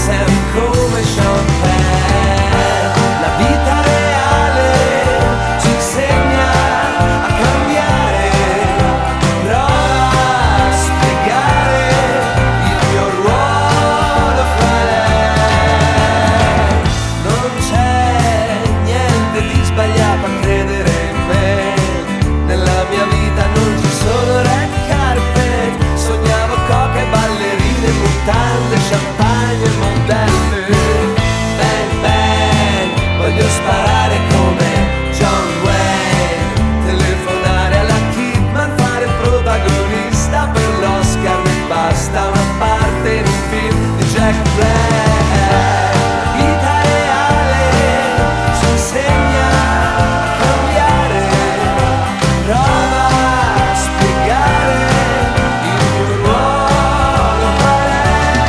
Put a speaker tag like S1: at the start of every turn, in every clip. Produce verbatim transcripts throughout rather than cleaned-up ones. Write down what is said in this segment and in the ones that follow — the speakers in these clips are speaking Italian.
S1: Sam come Sean Penn. La vita reale ci insegna a cambiare, prova a spiegare il mio ruolo qual è. Non c'è niente di sbagliato a credere in me, nella mia vita non ci sono red carpet, sognavo coche, ballerine, mutande, champagne e modelle. Bang bang, voglio sparare come John Wayne, telefonare alla Kidman, fare il protagonista per l'Oscar, mi basta una parte in un film di Jack Black. La vita reale ci insegna a cambiare, prova a spiegare il mio ruolo qual è.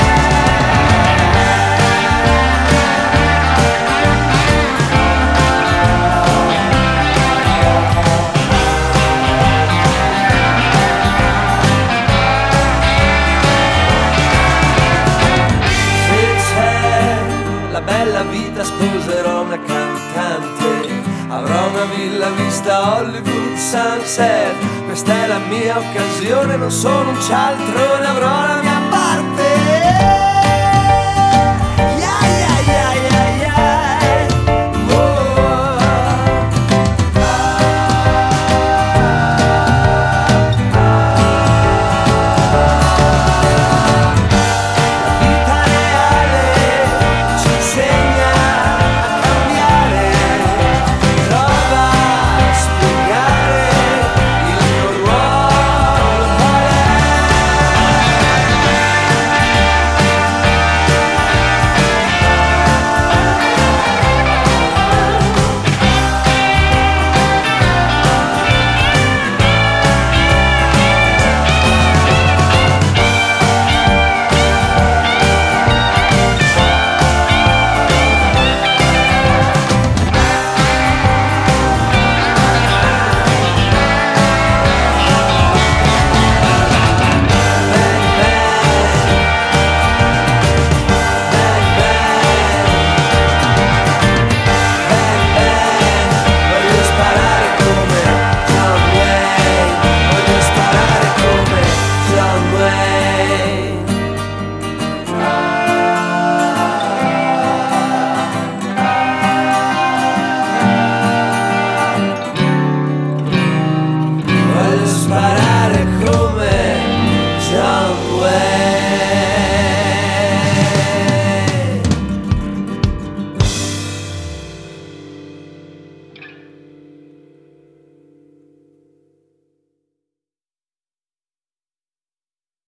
S1: Se c'è la bella vita sposerò una cantante, avrò una villa vista Hollywood Sunset, questa è la mia occasione, non sono un cialtrone, avrò la mia